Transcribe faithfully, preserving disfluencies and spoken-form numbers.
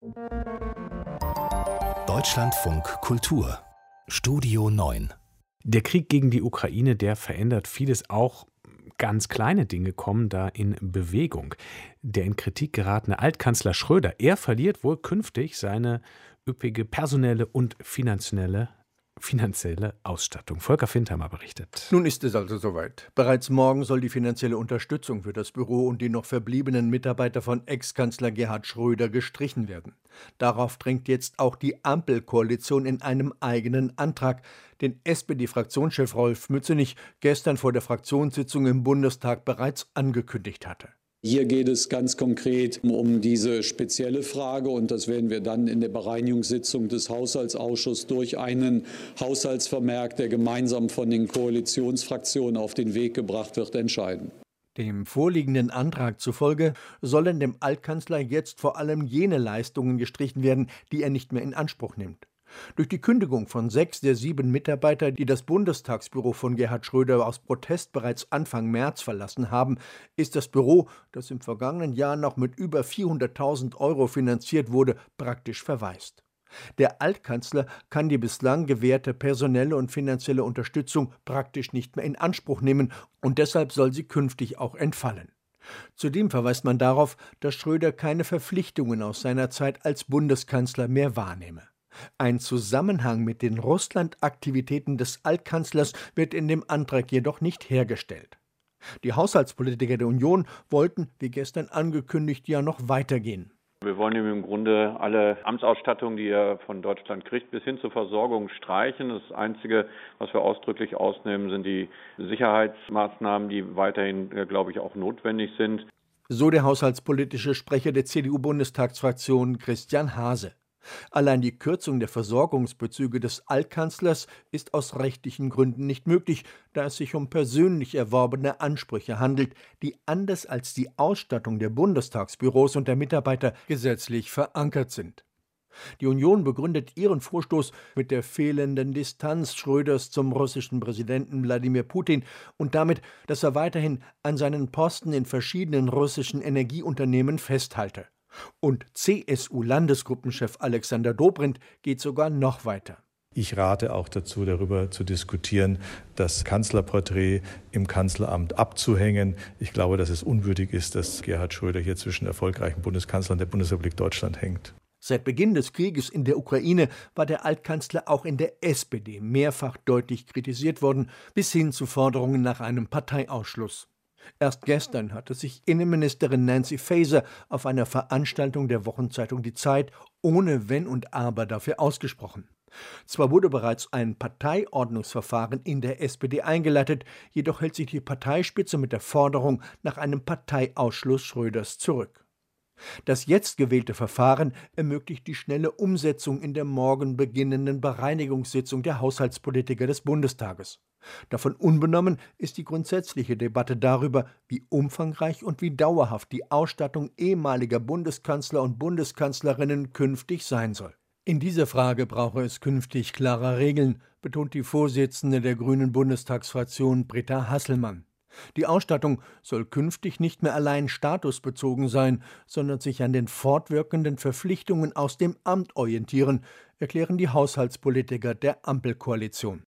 Deutschlandfunk Kultur Studio neun. Der Krieg gegen die Ukraine, der verändert vieles. Auch ganz kleine Dinge kommen da in Bewegung. Der in Kritik geratene Altkanzler Schröder, er verliert wohl künftig seine üppige personelle und finanzielle finanzielle Ausstattung. Volker Findheimer berichtet. Nun ist es also soweit. Bereits morgen soll die finanzielle Unterstützung für das Büro und die noch verbliebenen Mitarbeiter von Ex-Kanzler Gerhard Schröder gestrichen werden. Darauf drängt jetzt auch die Ampelkoalition in einem eigenen Antrag, den S P D-Fraktionschef Rolf Mützenich gestern vor der Fraktionssitzung im Bundestag bereits angekündigt hatte. Hier geht es ganz konkret um diese spezielle Frage, und das werden wir dann in der Bereinigungssitzung des Haushaltsausschusses durch einen Haushaltsvermerk, der gemeinsam von den Koalitionsfraktionen auf den Weg gebracht wird, entscheiden. Dem vorliegenden Antrag zufolge sollen dem Altkanzler jetzt vor allem jene Leistungen gestrichen werden, die er nicht mehr in Anspruch nimmt. Durch die Kündigung von sechs der sieben Mitarbeiter, die das Bundestagsbüro von Gerhard Schröder aus Protest bereits Anfang März verlassen haben, ist das Büro, das im vergangenen Jahr noch mit über vierhunderttausend Euro finanziert wurde, praktisch verwaist. Der Altkanzler kann die bislang gewährte personelle und finanzielle Unterstützung praktisch nicht mehr in Anspruch nehmen, und deshalb soll sie künftig auch entfallen. Zudem verweist man darauf, dass Schröder keine Verpflichtungen aus seiner Zeit als Bundeskanzler mehr wahrnehme. Ein Zusammenhang mit den Russland-Aktivitäten des Altkanzlers wird in dem Antrag jedoch nicht hergestellt. Die Haushaltspolitiker der Union wollten, wie gestern angekündigt, ja noch weitergehen. Wir wollen ihm im Grunde alle Amtsausstattung, die er von Deutschland kriegt, bis hin zur Versorgung streichen. Das Einzige, was wir ausdrücklich ausnehmen, sind die Sicherheitsmaßnahmen, die weiterhin, glaube ich, auch notwendig sind. So der haushaltspolitische Sprecher der C D U-Bundestagsfraktion Christian Hase. Allein die Kürzung der Versorgungsbezüge des Altkanzlers ist aus rechtlichen Gründen nicht möglich, da es sich um persönlich erworbene Ansprüche handelt, die anders als die Ausstattung der Bundestagsbüros und der Mitarbeiter gesetzlich verankert sind. Die Union begründet ihren Vorstoß mit der fehlenden Distanz Schröders zum russischen Präsidenten Wladimir Putin und damit, dass er weiterhin an seinen Posten in verschiedenen russischen Energieunternehmen festhalte. Und C S U-Landesgruppenchef Alexander Dobrindt geht sogar noch weiter. Ich rate auch dazu, darüber zu diskutieren, das Kanzlerporträt im Kanzleramt abzuhängen. Ich glaube, dass es unwürdig ist, dass Gerhard Schröder hier zwischen erfolgreichen Bundeskanzlern der Bundesrepublik Deutschland hängt. Seit Beginn des Krieges in der Ukraine war der Altkanzler auch in der S P D mehrfach deutlich kritisiert worden, bis hin zu Forderungen nach einem Parteiausschluss. Erst gestern hatte sich Innenministerin Nancy Faeser auf einer Veranstaltung der Wochenzeitung Die Zeit ohne Wenn und Aber dafür ausgesprochen. Zwar wurde bereits ein Parteiordnungsverfahren in der S P D eingeleitet, jedoch hält sich die Parteispitze mit der Forderung nach einem Parteiausschluss Schröders zurück. Das jetzt gewählte Verfahren ermöglicht die schnelle Umsetzung in der morgen beginnenden Bereinigungssitzung der Haushaltspolitiker des Bundestages. Davon unbenommen ist die grundsätzliche Debatte darüber, wie umfangreich und wie dauerhaft die Ausstattung ehemaliger Bundeskanzler und Bundeskanzlerinnen künftig sein soll. In dieser Frage brauche es künftig klare Regeln, betont die Vorsitzende der Grünen Bundestagsfraktion Britta Hasselmann. Die Ausstattung soll künftig nicht mehr allein statusbezogen sein, sondern sich an den fortwirkenden Verpflichtungen aus dem Amt orientieren, erklären die Haushaltspolitiker der Ampelkoalition.